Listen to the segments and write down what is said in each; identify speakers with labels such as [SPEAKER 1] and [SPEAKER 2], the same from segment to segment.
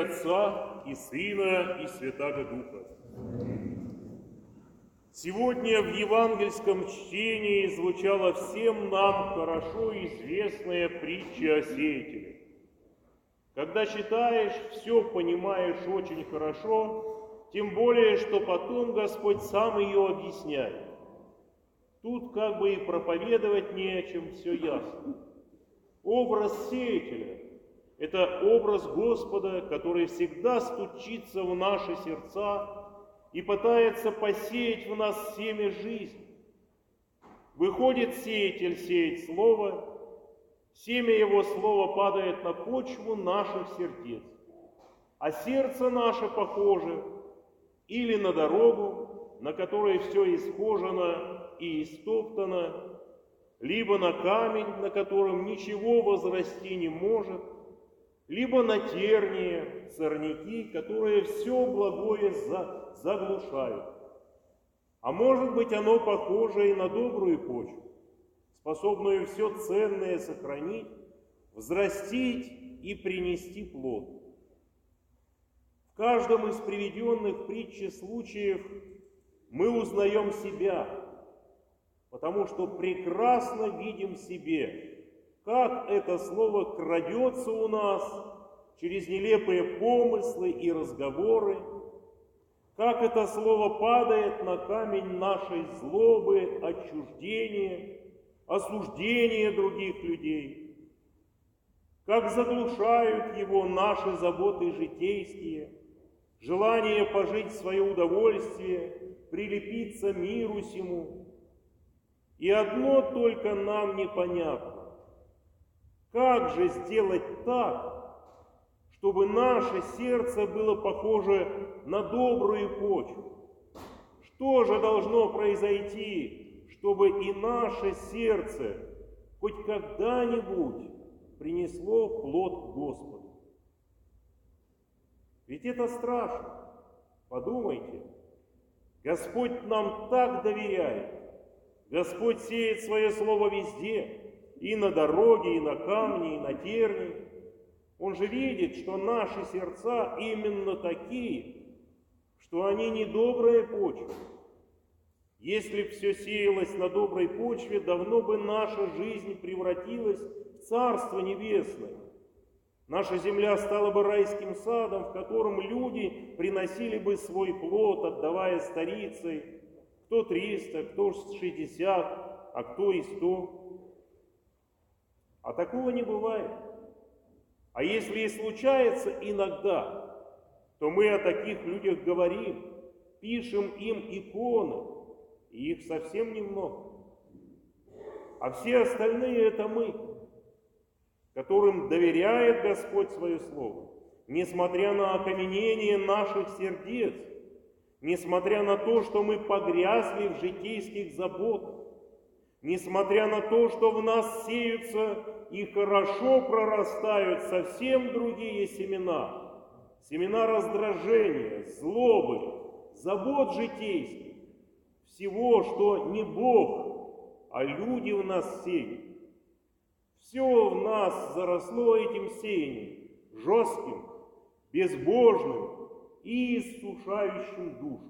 [SPEAKER 1] Отца и Сына и Святаго Духа. Сегодня в евангельском чтении звучала всем нам хорошо известная притча о сеятеле. Когда читаешь, все понимаешь очень хорошо, тем более, что потом Господь сам ее объясняет. Тут как бы и проповедовать не о чем, все ясно. Образ сеятеля – это образ Господа, который всегда стучится в наши сердца и пытается посеять в нас семя жизни. Выходит сеятель сеять Слово, семя его Слова падает на почву наших сердец, а сердце наше похоже или на дорогу, на которой все исхожено и истоптано, либо на камень, на котором ничего возрасти не может, либо на тернии, сорняки, которые все благое заглушают. А может быть, оно похоже и на добрую почву, способную все ценное сохранить, взрастить и принести плод. В каждом из приведенных в притче случаев мы узнаем себя, потому что прекрасно видим в себе, как это слово крадется у нас через нелепые помыслы и разговоры, как это слово падает на камень нашей злобы, отчуждения, осуждения других людей, как заглушают его наши заботы житейские, желание пожить в свое удовольствие, прилепиться миру сему. И одно только нам непонятно. Как же сделать так, чтобы наше сердце было похоже на добрую почву? Что же должно произойти, чтобы и наше сердце хоть когда-нибудь принесло плод Господу? Ведь это страшно. Подумайте, Господь нам так доверяет. Господь сеет свое слово везде, и на дороге, и на камне, и на тернии. Он же видит, что наши сердца именно такие, что они не добрая почва. Если бы все сеялось на доброй почве, давно бы наша жизнь превратилась в Царство Небесное. Наша земля стала бы райским садом, в котором люди приносили бы свой плод, отдавая старицей, кто 300, кто 60, а кто и 100. А такого не бывает. А если и случается иногда, то мы о таких людях говорим, пишем им иконы, и их совсем немного. А все остальные это мы, которым доверяет Господь свое слово, несмотря на окаменение наших сердец, несмотря на то, что мы погрязли в житейских заботах, несмотря на то, что в нас сеются и хорошо прорастают совсем другие семена, семена раздражения, злобы, забот житейских, всего, что не Бог, а люди в нас сеют. Все в нас заросло этим сеянием, жестким, безбожным и иссушающим душу.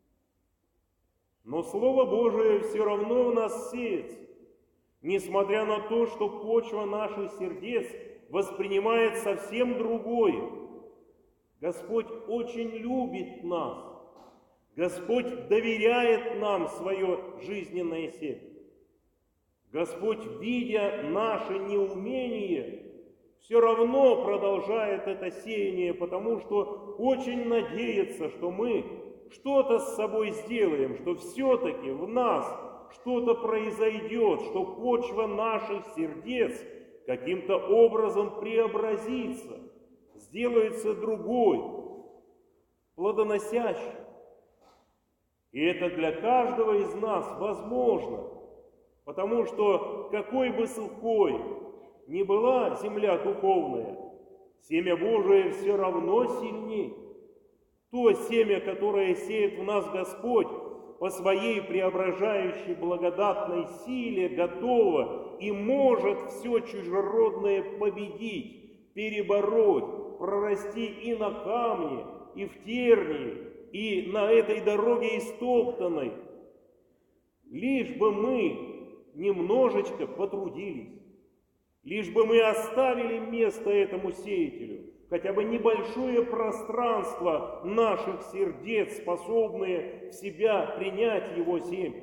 [SPEAKER 1] Но Слово Божие все равно в нас сеется, несмотря на то, что почва наших сердец воспринимает совсем другое. Господь очень любит нас. Господь доверяет нам свое жизненное семя. Господь, видя наше неумение, все равно продолжает это сеяние, потому что очень надеется, что мы что-то с собой сделаем, что все-таки в нас что-то произойдет, что почва наших сердец каким-то образом преобразится, сделается другой, плодоносящей. И это для каждого из нас возможно, потому что какой бы сухой ни была земля духовная, семя Божие все равно сильнее. То семя, которое сеет в нас Господь, по своей преображающей благодатной силе готово и может все чужеродное победить, перебороть, прорасти и на камне, и в тернии, и на этой дороге истоптанной. Лишь бы мы немножечко потрудились, лишь бы мы оставили место этому сеятелю, хотя бы небольшое пространство наших сердец, способные в себя принять его семя.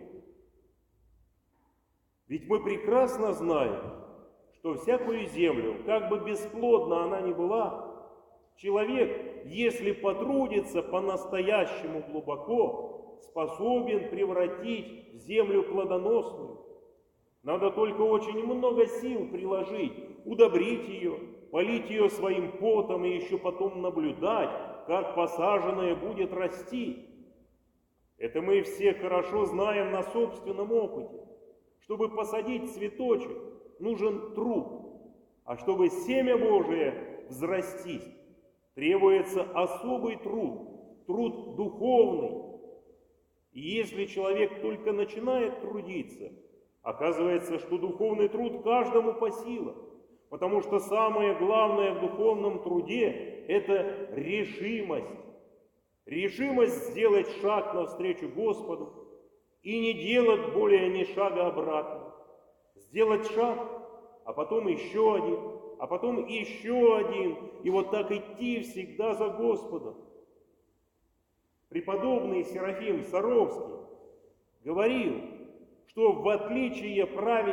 [SPEAKER 1] Ведь мы прекрасно знаем, что всякую землю, как бы бесплодна она ни была, человек, если потрудится по-настоящему глубоко, способен превратить в землю плодоносную. Надо только очень много сил приложить, удобрить ее, полить ее своим потом и еще потом наблюдать, как посаженное будет расти. Это мы все хорошо знаем на собственном опыте. Чтобы посадить цветочек, нужен труд, а чтобы семя Божие взрастить, требуется особый труд, труд духовный. И если человек только начинает трудиться, оказывается, что духовный труд каждому по силам, потому что самое главное в духовном труде – это решимость. Решимость сделать шаг навстречу Господу и не делать более ни шага обратно. Сделать шаг, а потом еще один, а потом еще один, и вот так идти всегда за Господом. Преподобный Серафим Саровский говорил, что отличие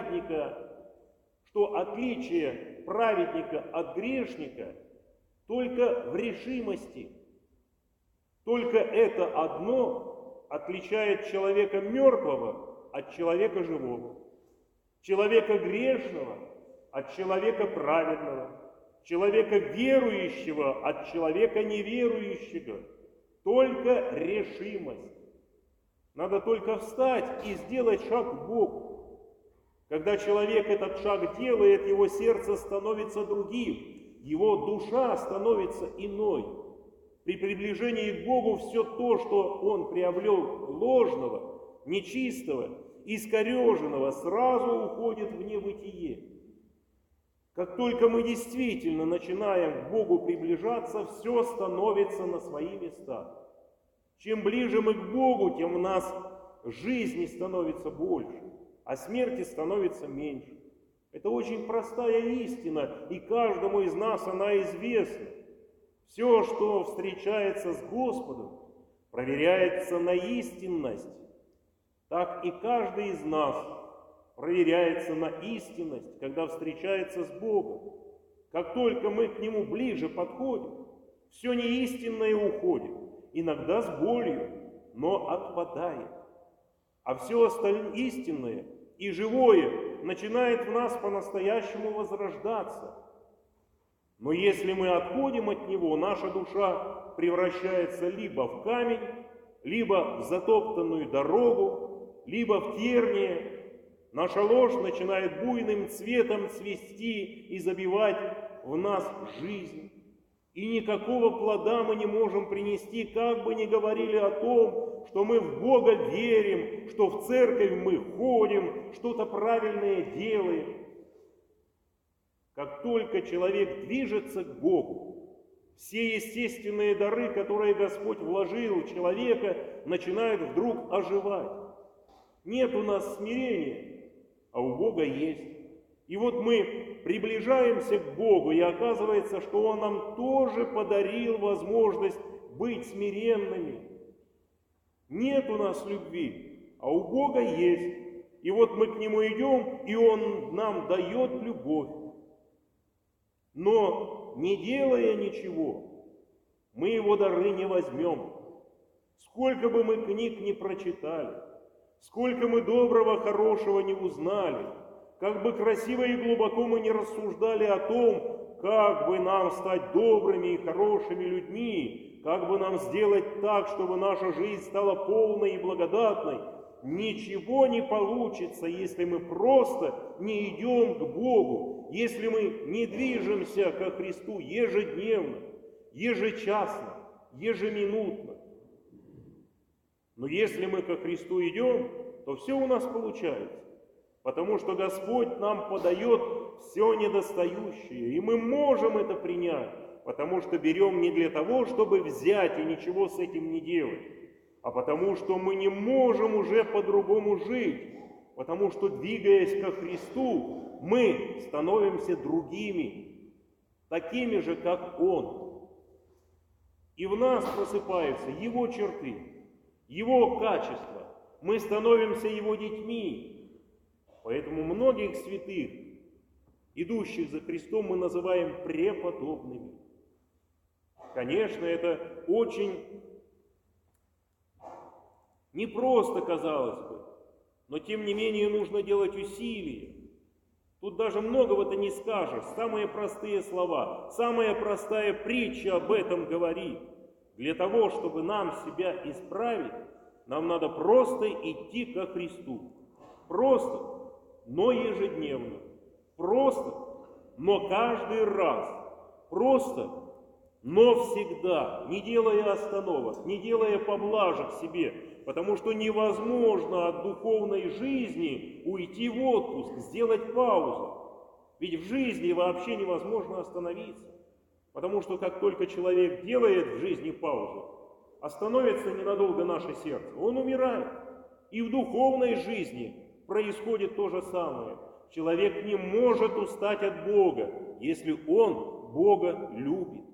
[SPEAKER 1] праведника от грешника только в решимости. Только это одно отличает человека мертвого от человека живого, человека грешного от человека праведного, человека верующего от человека неверующего. Только решимость. Надо только встать и сделать шаг к Богу. Когда человек этот шаг делает, его сердце становится другим, его душа становится иной. При приближении к Богу все то, что он приобрел ложного, нечистого, искореженного, сразу уходит в небытие. Как только мы действительно начинаем к Богу приближаться, все становится на свои места. Чем ближе мы к Богу, тем у нас жизни становится больше, а смерти становится меньше. Это очень простая истина, и каждому из нас она известна. Все, что встречается с Господом, проверяется на истинность. Так и каждый из нас проверяется на истинность, когда встречается с Богом. Как только мы к Нему ближе подходим, все неистинное уходит, иногда с болью, но отпадает. А все остальное истинное и живое начинает в нас по-настоящему возрождаться. Но если мы отходим от Него, наша душа превращается либо в камень, либо в затоптанную дорогу, либо в терние. Наша ложь начинает буйным цветом цвести и забивать в нас жизнь. И никакого плода мы не можем принести, как бы ни говорили о том, что мы в Бога верим, что в церковь мы ходим, что-то правильное делаем. Как только человек движется к Богу, все естественные дары, которые Господь вложил в человека, начинают вдруг оживать. Нет у нас смирения, а у Бога есть. И вот мы приближаемся к Богу, и оказывается, что Он нам тоже подарил возможность быть смиренными. Нет у нас любви, а у Бога есть. И вот мы к Нему идем, и Он нам дает любовь. Но, не делая ничего, мы Его дары не возьмем. Сколько бы мы книг не прочитали, сколько мы доброго, хорошего не узнали, как бы красиво и глубоко мы не рассуждали о том, как бы нам стать добрыми и хорошими людьми, как бы нам сделать так, чтобы наша жизнь стала полной и благодатной, ничего не получится, если мы просто не идем к Богу, если мы не движемся ко Христу ежедневно, ежечасно, ежеминутно. Но если мы ко Христу идем, то все у нас получается, потому что Господь нам подает все недостающее, и мы можем это принять, потому что берем не для того, чтобы взять и ничего с этим не делать, а потому что мы не можем уже по-другому жить, потому что, двигаясь ко Христу, мы становимся другими, такими же, как Он. И в нас просыпаются Его черты, Его качества. Мы становимся Его детьми. Поэтому многих святых, идущих за Христом, мы называем преподобными. Конечно, это очень непросто, казалось бы, но тем не менее нужно делать усилия. Тут даже многого-то не скажешь. Самые простые слова, самая простая притча об этом говорит. Для того, чтобы нам себя исправить, нам надо просто идти ко Христу. Просто, но ежедневно. Просто, но каждый раз. Просто, но всегда. Не делая остановок, не делая поблажек себе. Потому что невозможно от духовной жизни уйти в отпуск, сделать паузу. Ведь в жизни вообще невозможно остановиться. Потому что как только человек делает в жизни паузу, остановится ненадолго наше сердце, он умирает. И в духовной жизни происходит то же самое. Человек не может устать от Бога, если он Бога любит.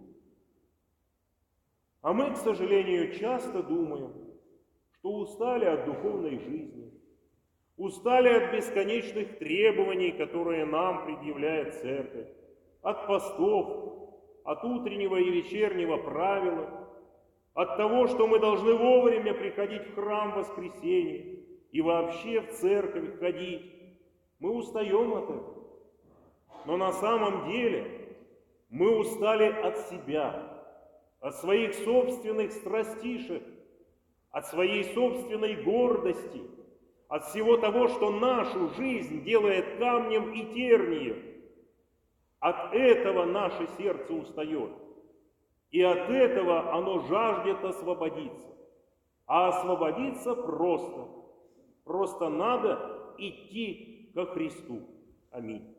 [SPEAKER 1] А мы, к сожалению, часто думаем, что устали от духовной жизни, устали от бесконечных требований, которые нам предъявляет церковь, от постов, от утреннего и вечернего правила, от того, что мы должны вовремя приходить в храм в воскресенье и вообще в церковь ходить. Мы устаем от этого. Но на самом деле мы устали от себя, от своих собственных страстишек, от своей собственной гордости, от всего того, что нашу жизнь делает камнем и тернием. От этого наше сердце устает. И от этого оно жаждет освободиться. А освободиться просто. Просто надо идти ко Христу. Аминь.